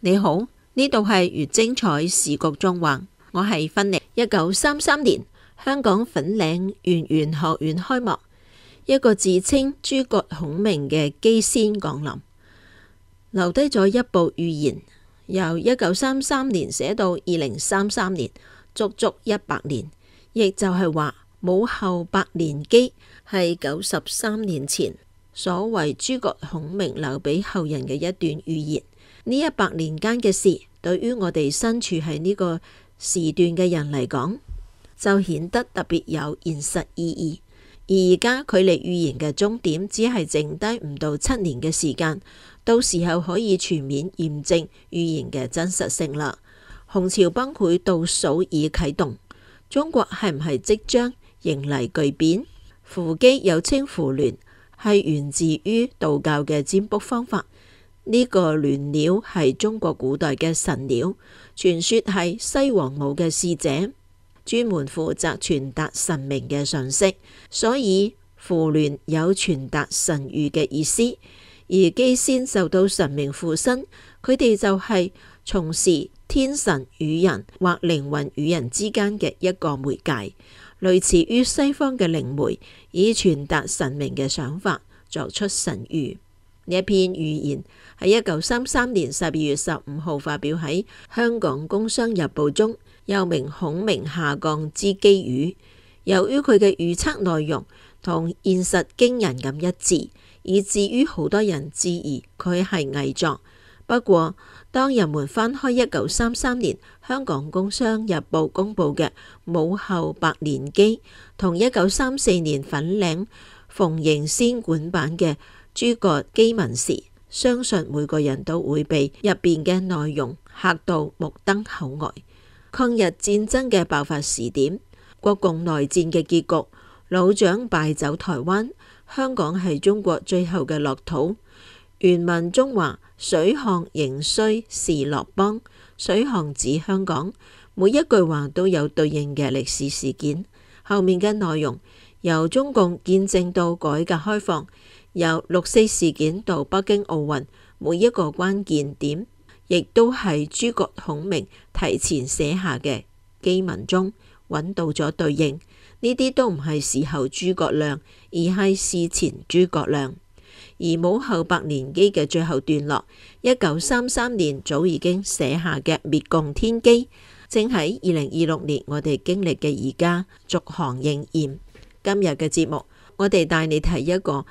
你好，呢度係粵精彩時局縱橫，我係芬妮。1933年，香港粉嶺圓玄學院開幕，一個自稱諸葛孔明嘅機仙降臨，留低咗一部預言，由1933年寫到2033年，足足100年，亦就係話武後百年機係93年前所謂諸葛孔明留俾後人嘅一段預言。呢100年間嘅事，對於我哋身處喺呢個時段嘅人嚟講，就顯得特別有現實意義。而家距離預言嘅終點，只係剩低唔到7年嘅時間，到時候可以全面驗證預言嘅真實性啦。洪朝崩潰倒數已啟動，中國係唔係即將迎嚟巨變？扶乩又稱扶鸞，係源自於道教嘅占卜方法。呢個鸞鳥係中國古代嘅神鳥，傳說係西王母嘅使者，專門負責傳達神明嘅訊息，所以扶鸞有傳達神諭嘅意思。而機仙受到神明附身，佢哋就係從事天神與人或靈魂與人之間嘅一個媒介，類似於西方嘅靈媒，以傳達神明嘅想法，作出神諭。呢一篇預言喺1933年12月15號發表喺香港工商日報中，又名孔明下降之機語。由於佢嘅預測內容同現實驚人咁一致，以至於好多人質疑佢係偽作。不過，當人們翻開1933年香港工商日報公佈嘅武後百年機，同1934年粉嶺馮盈仙管版嘅諸葛機文時，相信每個人都會被入邊嘅內容嚇到目瞪口呆。抗日戰爭嘅爆發時點，國共內戰嘅結局，老蔣敗走台灣，香港係中國最後嘅樂土。原文中話：水旱仍需是樂邦，水旱指香港。每一句話都有對應嘅歷史事件，後面嘅內容由中共見證到改革開放，由6·4事件到北京奧運，每一個關鍵點亦都係諸葛孔明提前寫下嘅機文中揾到咗對應。呢啲都唔係事後諸葛亮，而係事前諸葛亮。而武後百年機嘅最後段落，1933年早已經寫下嘅滅共天機，正喺2026年我哋經歷嘅而家逐行應驗。今日嘅節目，我哋帶你睇一個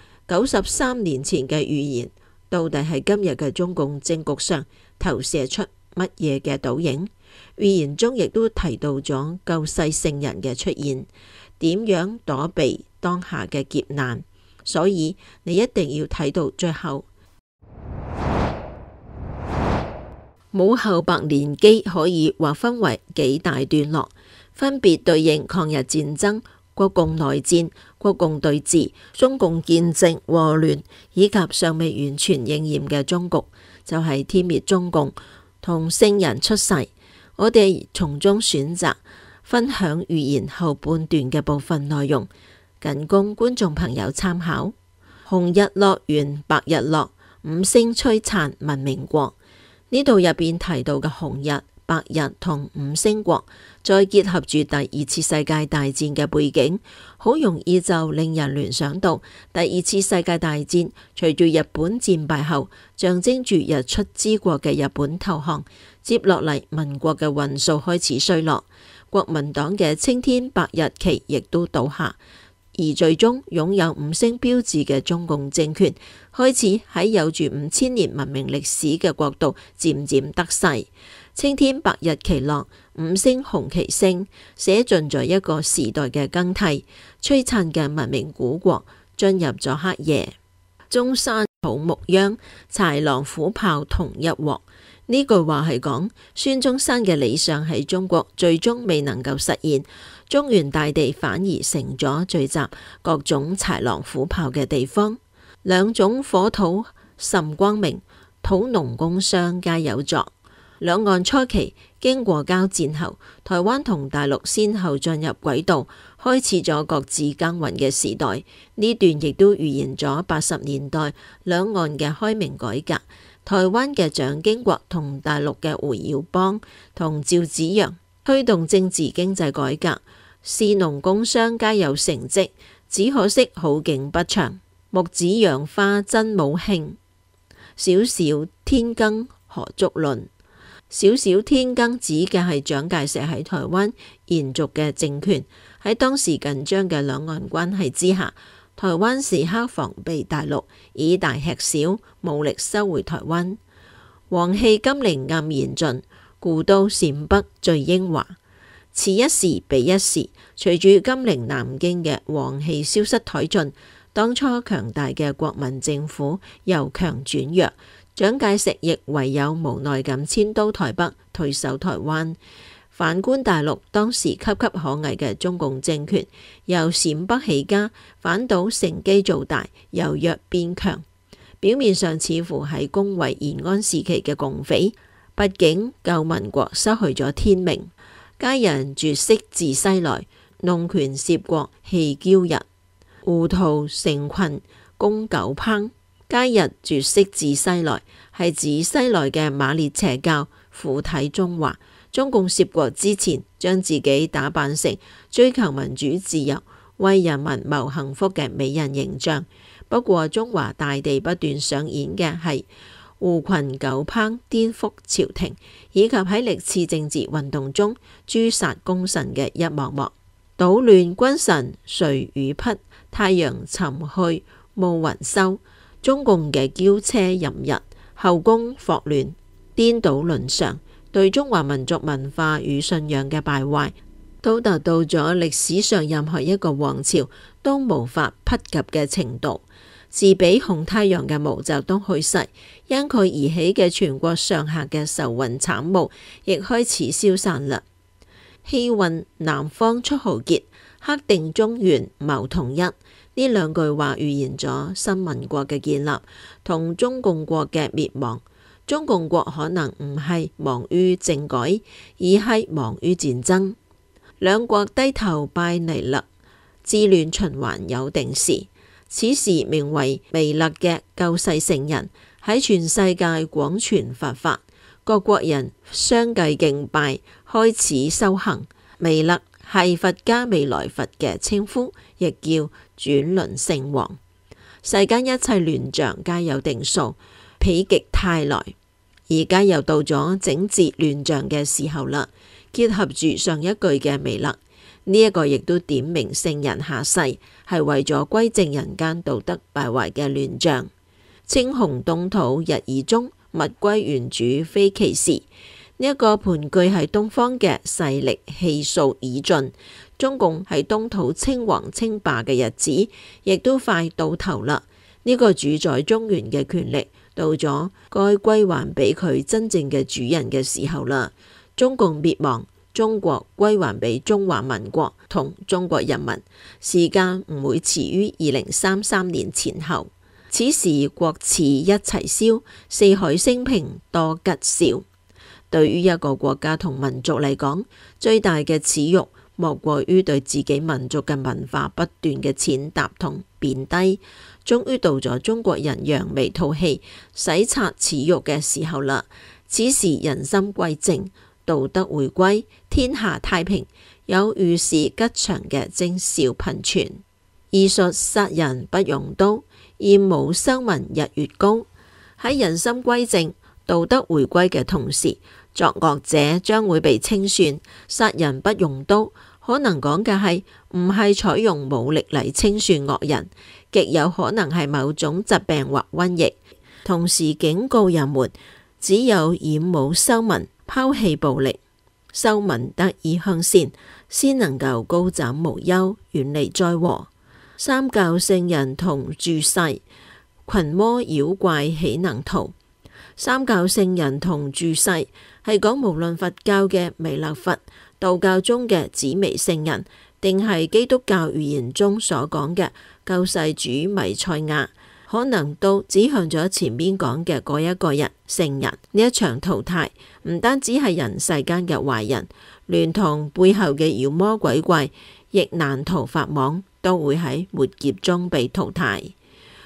93年前嘅預言，到底喺今日嘅中共政局上投射出乜嘢嘅倒影？預言中亦都提到咗救世聖人嘅出現，點樣躲避當下嘅劫難，所以你一定要睇到最後。武後百年機可以劃分為幾大段落，分別對應抗日戰爭、國共內戰、國共對峙、中共建政禍亂，以及尚未完全應驗嘅終局，就係天滅中共同聖人出世。我哋從中選擇分享預言後半段嘅部分內容，僅供觀眾朋友參考。紅日落完白日落，五星璀璨文明國。呢度入邊提到嘅紅日、白日同五星國，再結合住第2次世界大戰嘅背景，好容易就令人聯想到第2次世界大戰隨住日本戰敗後，象徵住日出之國嘅日本投降，接落嚟民國嘅運數開始衰落，國民黨嘅青天白日旗亦都倒下，而最終擁有五星標誌嘅中共政權開始喺有住5000年文明歷史嘅國度漸漸得勢。青天白日旗落，五星紅旗升，寫盡咗一個時代嘅更替，璀璨嘅文明古國進入咗黑夜。中山草木秧，豺狼虎豹同一鑊。呢句話係講孫中山嘅理想喺中國最終未能夠實現，中原大地反而成咗聚集各種豺狼虎豹嘅地方。兩種火土甚光明，土農工商皆有作。兩岸初期經過交戰後，台灣同大陸先後進入軌道，開始咗各自耕耘嘅時代。呢段亦都預言咗80年代兩岸嘅開明改革， 台灣嘅蔣經國同大陸嘅胡耀邦同趙紫陽推動政治經濟改革，士農工商皆有成績，只可惜好景不長。木子楊花真武慶，小小天耕何足論。小小天耕指嘅係蔣介石喺台灣延續嘅政權。喺當時緊張嘅兩岸關係之下，台灣時刻防備大陸以大吃小，武力收回台灣。黃氣金陵暗然盡，故都陝北最英華。此一時彼一時，隨住金陵南京嘅黃氣消失殆盡，當初強大嘅國民政府由強轉弱，蔣介石亦唯有無奈咁遷都台北，退守台灣。反觀大陸，當時岌岌可危嘅中共政權，由陝北起家，反倒乘機做大，由弱變強。表面上似乎係恭維延安時期嘅共匪，畢竟舊民國失去咗天命。佳人絕色自西來，弄權攝國棄驕日。胡圖成群攻九烹。佳人絕色自西來，係指西來嘅馬列邪教附體中華。中共攝國之前，將自己打扮成追求民主自由、為人民謀幸福嘅美人形象。不過中華大地不斷上演嘅係胡群九烹顛覆朝廷，以及喺歷次政治運動中誅殺功臣嘅一幕幕。搗亂君臣誰與匹？太陽沉去暮雲收。中共嘅驕奢淫逸、後宮霍亂、顛倒倫常，對中華民族文化與信仰嘅敗壞，都達到咗歷史上任何一個王朝都無法匹及嘅程度。自比紅太陽嘅毛澤東去世，因佢而起嘅全國上下嘅愁雲慘霧，亦開始消散啦。氣運南方出豪傑，克定中原謀統一。呢兩句話預言咗新民國嘅建立同中共國嘅滅亡。中共國可能唔係亡於政改，而係亡於戰爭。兩國低頭拜彌勒，治亂循環有定時。此時名為彌勒嘅救世聖人喺全世界廣傳佛法，各國人相繼敬拜，開始修行。彌勒係佛家未來佛嘅稱呼，亦叫轉輪聖王。世間一切亂象皆有定數，否極泰來。而家又到咗整治亂象嘅時候啦。結合住上一句嘅彌勒，呢一個亦都點明聖人下世係為咗歸正人間道德敗壞嘅亂象。青紅凍土日已終，物歸原主非其時。呢一個盤踞喺東方嘅勢力氣數已盡，中共喺東土稱王稱霸嘅日子亦都快到頭啦。呢個主宰中原嘅權力到咗該歸還俾佢真正嘅主人嘅時候啦。中共滅亡，中國歸還俾中華民國同中國人民，時間唔會遲於2033年前後。此時國恥一齊消，四海升平多吉兆。對於一個國家同民族嚟講，最大嘅恥辱莫過於對自己民族嘅文化不斷嘅踐踏同貶低。終於到咗中國人揚眉吐氣、洗刷恥辱嘅時候啦。此時人心歸正，道德回歸，天下太平，有預示吉祥嘅徵兆頻傳。義術殺人不用刀，厭武修文日月高。喺人心歸正、道德回歸嘅同時，作惡者將會被清算。殺人不用刀，可能講嘅係唔係採用武力嚟清算惡人，極有可能係某種疾病或瘟疫。同時警告人們，只有偃武修文，拋棄暴力，修文得以向善，先能夠高枕無憂，遠離災禍。三教聖人同住世，群魔妖怪豈能逃？三教聖人同住世係講無論佛教嘅彌勒佛、道教中嘅紫微聖人，定係基督教預言中所講嘅救世主彌賽亞，可能都指向咗前面講嘅嗰一個人聖人。呢一場淘汰唔單止係人世間嘅壞人，連同背後嘅妖魔鬼怪，亦難逃法網，都會喺末劫中被淘汰。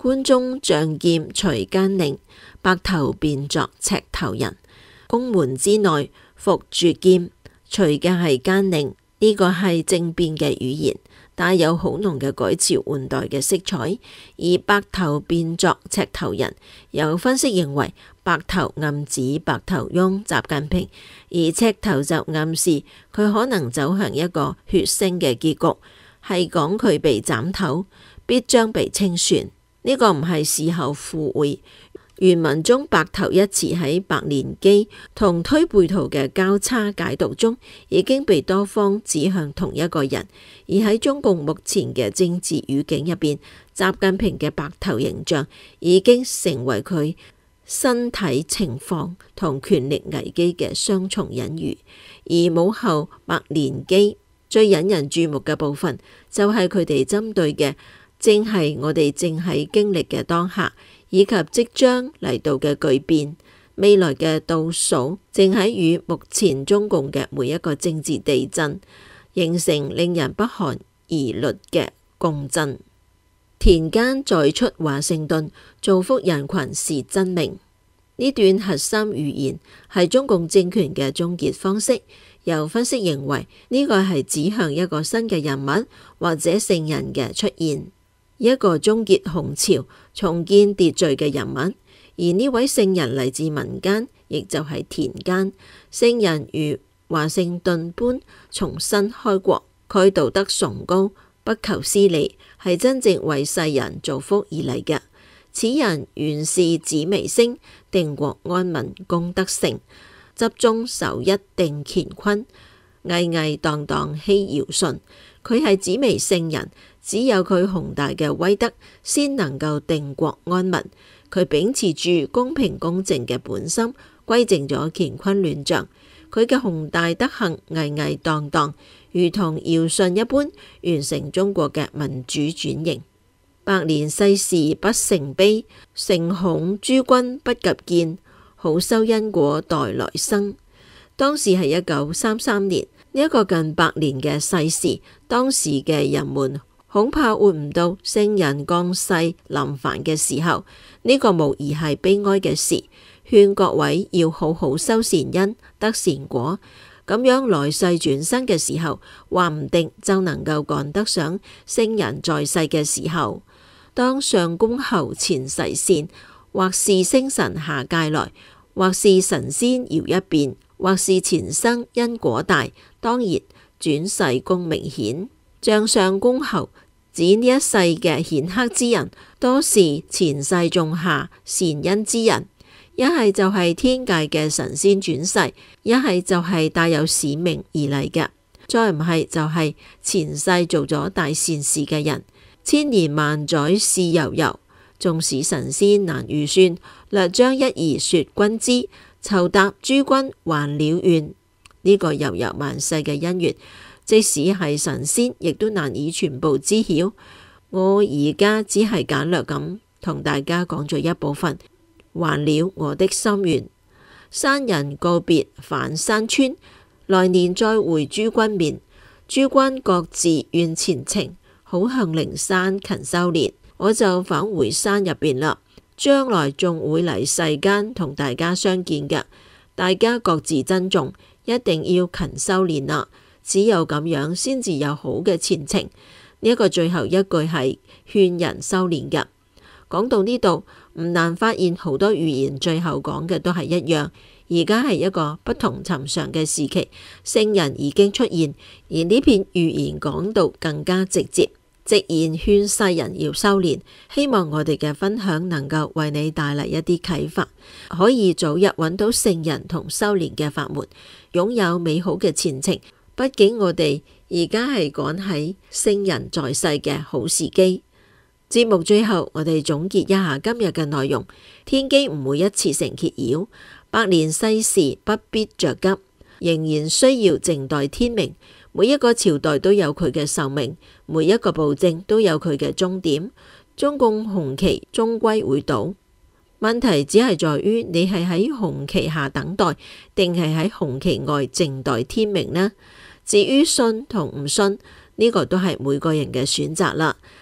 關中將劍隨奸佞，白頭變作赤頭人。宮門之內伏住劍，隨嘅係奸佞，呢個係政變嘅語言，帶有好濃嘅改朝換代嘅色彩。而白頭變作赤頭人，有分析認為白頭暗指白頭翁習近平，而赤頭就暗示佢可能走向一個血腥嘅結局，係講佢被斬頭，必將被清算。呢個唔係事後附會。原文中白頭一詞喺白蓮基同推背圖嘅交叉解讀中，已經被多方指向同一個人。而喺中共目前嘅政治語境入邊，習近平嘅白頭形象已經成為佢身體情況同權力危機嘅雙重隱喻。而母后白蓮基最引人注目嘅部分，就係佢哋針對嘅正係我哋正喺經歷嘅當下，以及即將嚟到嘅巨變，未來嘅倒數正喺與目前中共嘅每一個政治地震形成令人不寒而慄嘅共振。田間再出華盛頓，造福人群是真命。呢段核心語言係中共政權嘅終結方式。有分析認為呢個係指向一個新嘅人物或者聖人嘅出現，一個終結洪朝、重建秩序嘅人物。而呢位聖人嚟自民間，亦就係田間。聖人如華盛頓般重新開國，佢道德崇高，不求私利，係真正為世人造福而嚟嘅。此人原是紫微星，定國安民，功德成，執中守一定乾坤，巍巍蕩蕩熙堯順。佢係紫微聖人，只有佢宏大嘅威德，先能夠定國安民。佢秉持住公平公正嘅本心，歸正咗乾坤亂象。佢嘅宏大德行巍巍蕩蕩，如同堯舜一般，完成中國嘅民主轉型。百年世事不成悲，誠恐諸君不及見，好修因果待來生。當時係1933年，呢一個近100年嘅世事，當時嘅人們恐怕活唔到聖人降世臨凡嘅時候，呢個無疑係悲哀嘅事。勸各位要好好修善因，得善果，咁樣來世轉生嘅時候，話唔定就能夠趕得上聖人在世嘅時候。當上公後前世善，或是星神下界來，或是神仙搖一變，或是前生因果大，當然轉世功明顯。像上公後指呢一世嘅顯赫之人，多是前世種下善因之人，一係就係天界嘅神仙轉世，一係就係帶有使命而嚟嘅，再唔係就係前世做咗大善事嘅人。千年萬載事悠悠，縱使神仙難預算，略將一二說君知，酬答諸君還了願。呢個悠悠萬世嘅姻緣，即使係神仙，亦都難以全部知曉。我而家只係簡略咁同大家講咗一部分，還了我的心願。山人告別返山村，來年再會諸君面。諸君各自願前程，好向靈山勤修練。我就返回山入邊啦，將來仲會嚟世間同大家相見嘅。大家各自珍重，一定要勤修練啦。只有咁樣先至有好嘅前程。呢一個最後一句係勸人修練嘅。講到呢度，唔難發現好多寓言最後講嘅都係一樣。而家係一個不同尋常嘅時期，聖人已經出現，而呢篇寓言講到更加直接，直言勸世人要修練。希望我哋嘅分享能夠為你帶嚟一啲啟發，可以早日揾到聖人同修練嘅法門，擁有美好嘅前程。畢竟我哋而家係趕喺聖人在世嘅好時機。節目最後，我哋總結一下今日嘅內容。天機唔會一次成揭曉，百年世事不必着急，仍然需要靜待天明。每一個朝代都有佢嘅壽命，每一個暴政都有佢嘅終點。中共紅旗終歸會倒，問題只係在於你係喺紅旗下等待，定係喺紅旗外靜待天明呢？至於信同唔信，呢個都係每個人嘅選擇啦。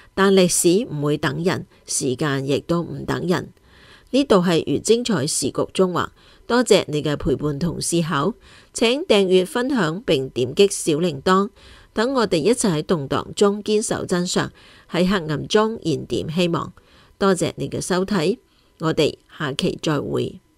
但歷史唔會等人，時間亦都唔等人。呢度係粵精彩時局中華，多謝你嘅陪伴同思考。請訂閱、分享並點擊小鈴鐺，等我哋一齊喺動盪中堅守真相，喺黑暗中燃點希望。多謝你嘅收睇，我哋下期再會。